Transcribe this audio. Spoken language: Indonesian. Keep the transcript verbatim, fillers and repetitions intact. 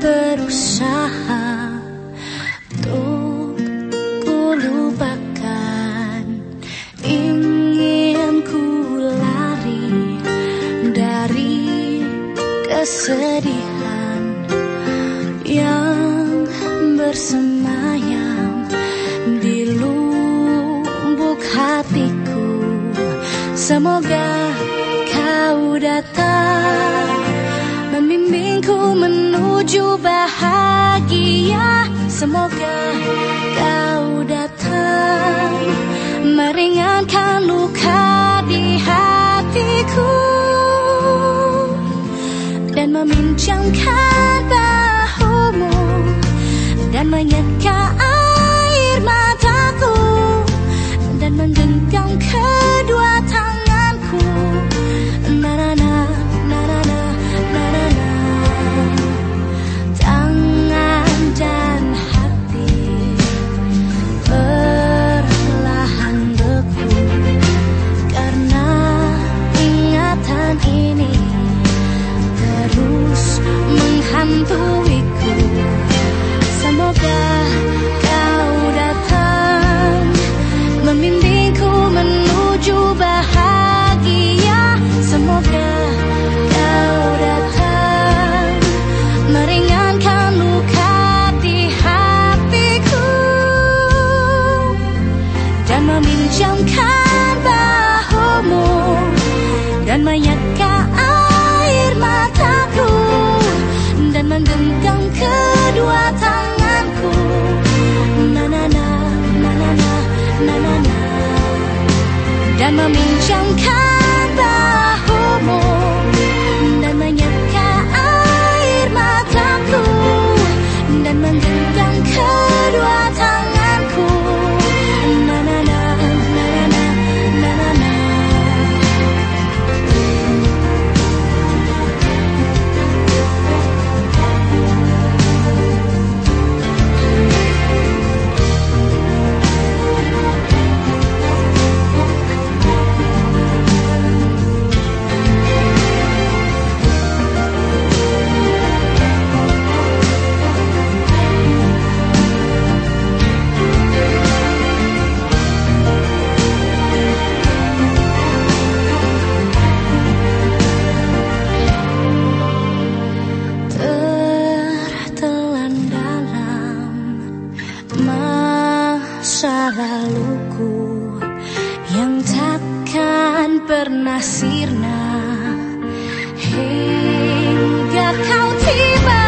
berusaha untuk kulupakan, ingin ku lari dari kesedihan yang bersemayam di lubuk hatiku. Semoga kau datang membimbingku menuju bahagia. Semoga kau datang meringankan luka di hatiku dan meminjamkan bahumu dan menyeka air mataku dan menggenggam kedua tanganku. Na na na na na na na na na. Tangan dan hati perlahan beku karena ingatan ini terus menghantuiku. Semoga kau datang membimbingku menuju bahagia. Semoga kau datang meringankan luka di hatiku dan meminjamkan bahumu dan menyeka air mataku dan menggenggam kedua tanganku. Na na na na na na na na na. Dan meminjamkan bahumu dan menyeka air mataku dan menggenggam kedua tanganku. Na na na na na na na na na. Masa laluku yang takkan pernah sirna hingga kau tiba.